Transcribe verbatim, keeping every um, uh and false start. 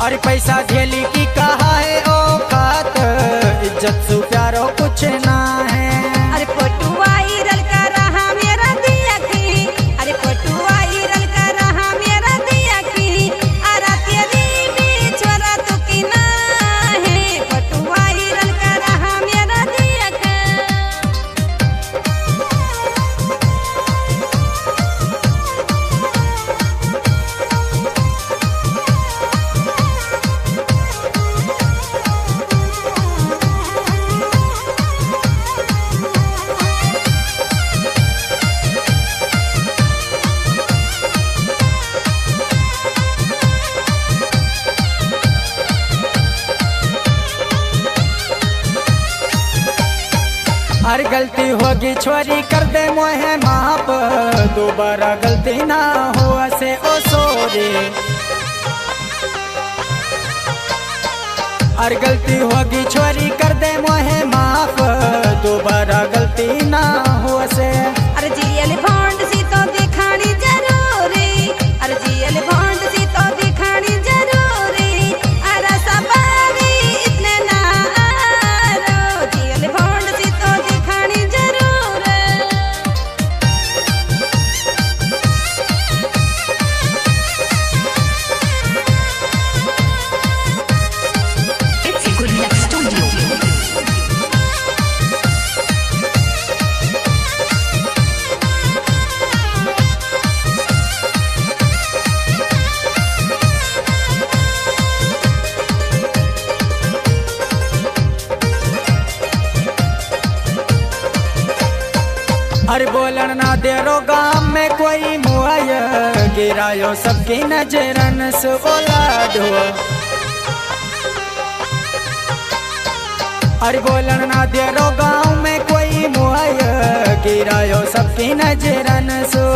अरे पैसा झेली की कहा है औकात, इज्जत से प्यारो कुछ ना है। अरे फोटो वायरल कर रहा मेरा दिया की, अरे फोटो वायरल कर रहा मेरा दिया की, अरे तेरी भी छोरा तो की ना है, फोटो वायरल कर रहा मेरा दिया का। हर गलती होगी छोरी कर दे मोहे माप, दोबारा गलती ना हो ऐसे ओ सोरी। हर गलती होगी छोरी कर दे मोहे माफ, दोबारा गलती ना हो ऐसे। अरे जीएल बॉन्ड सी तो दिखानी जरूरी, अरे जीएल बॉन्ड सी तो दिखानी जरूरी, अरे सवारी इतने ना आरो, जीएल बॉन्ड सी तो दिखानी जरूर। It's a good luck studio. अरे बोलन ना दे रो गाम में कोई मुआय, गिरायो सबकी नजरन से ओलाडो। अरे बोलन ना दे रो गाँव में कोई मुआय, गिरायो सबकी नजरन से